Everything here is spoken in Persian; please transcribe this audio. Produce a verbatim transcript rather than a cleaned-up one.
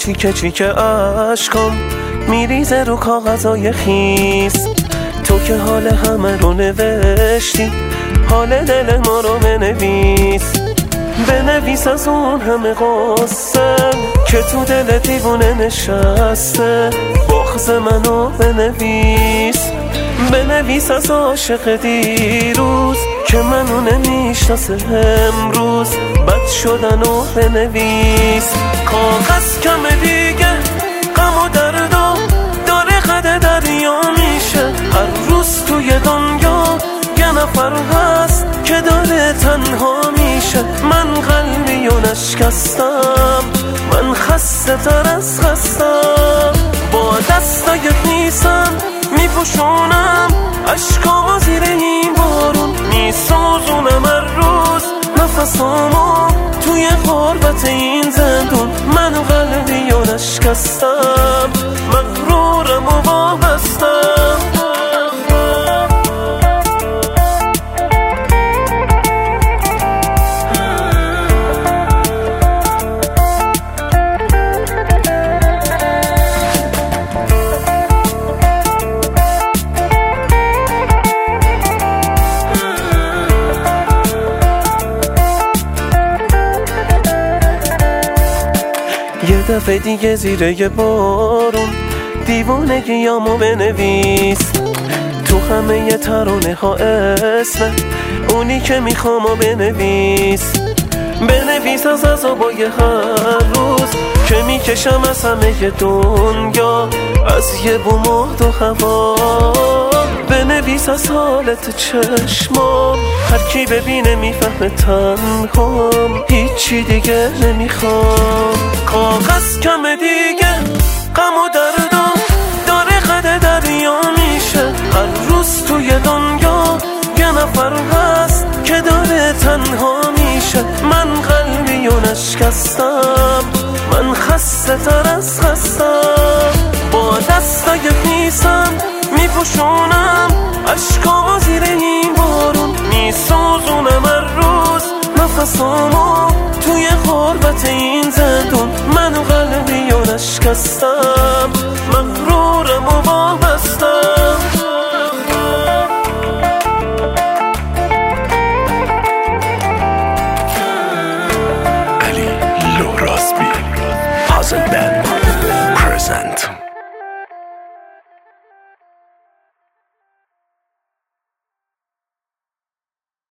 تیکه تیکه عشقام میریزه رو کاغذای خیس. تو که حال همه رو نوشتی، حال دل ما رو بنویس. بنویس از اون همه قصه که تو دل دیوونه نشسته، بغض منو بنویس. بنویس از عاشق دیروز که منو نمیشناسه امروز، بد شدنو بنویس. کاغذ کم دیگه غم و دردو داره قد دریا میشه. هر روز توی دنیا یه نفر هست که داره تنها میشه. من قلبی و نشکستم، من خسته تر از خستم. با دستای خیسم میپوشونم عشقامو زیر این بارون، میسوزونم هر روز نفسامو توی غربت این زندون. من قلبی و نشکستم، مغرورم و وابستم. یه دفعه دیگه زیره یه بارون دیوونگیامو بنویس. تو همه یه ترانه ها اسم اونی که میخوامو بنویس. بنویس از عذابای هر روز که میکشم از همه دنیا، از یه بوم و دو هوا. بنویس از حالت چشمام، هر کی ببینه میفهمه تنهام، هیچی دیگه نمیخوام. کاغذ کم دیگه غم و دردو داره قد دریا میشه. هر روز توی دنیا یه نفر هست که داره تنها میشه. من قلبی و نشکستم، من خسته تر از خستم. با دستای خیسم میپوشونم عشقامو زیر این بارون، میسوزونم هر روز نفسامو توی غربت این زندون. من قلبی و نشکستم.